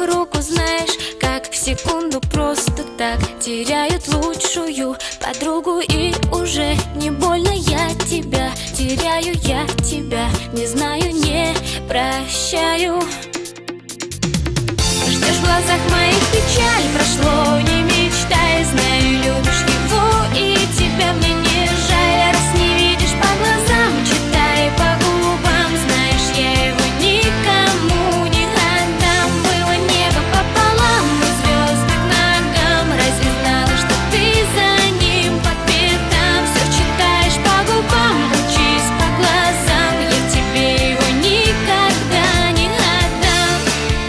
руку, знаешь, как в секунду просто так теряют лучшую подругу. И уже не больно я тебя теряю, я тебя не знаю, не прощаю. Ждешь в глазах моих печаль, прошло, не мечтай, знаю, любишь его, и тебя мне не жаль. Раз не видишь по глазам, читай по губам, знаешь, я его никому не отдам. Было небо пополам и звезды к ногам, разве знала, что ты за ним по пятам? Все читаешь по губам, учись по глазам, я тебе его никогда не отдам.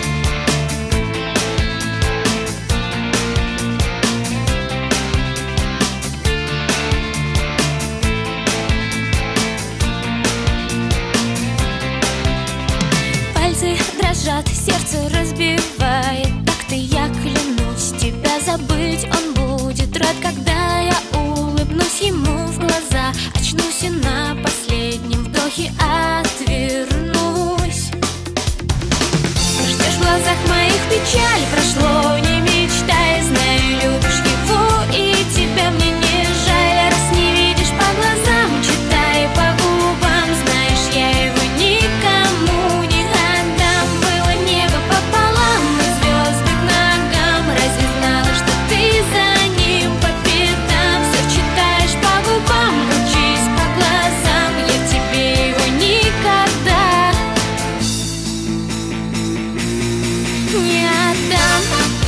Пальцы дрожат, сердце разбивает такт, и я клянусь, тебя забыть он будет рад, когда я улыбнусь ему в глаза, очнусь и на последнем вдохе отвернусь. Ждешь в глазах моих печаль, прошло, не мечтай, знаю, любишь его, и тебя мне не жаль. Раз не видишь по глазам, читай по губам, знаешь, я его никому не отдам. Было небо пополам и звезды к ногам, разве знала, что ты за ним по пятам? Все читаешь по губам, учись по глазам, я тебе его никогда не отдам.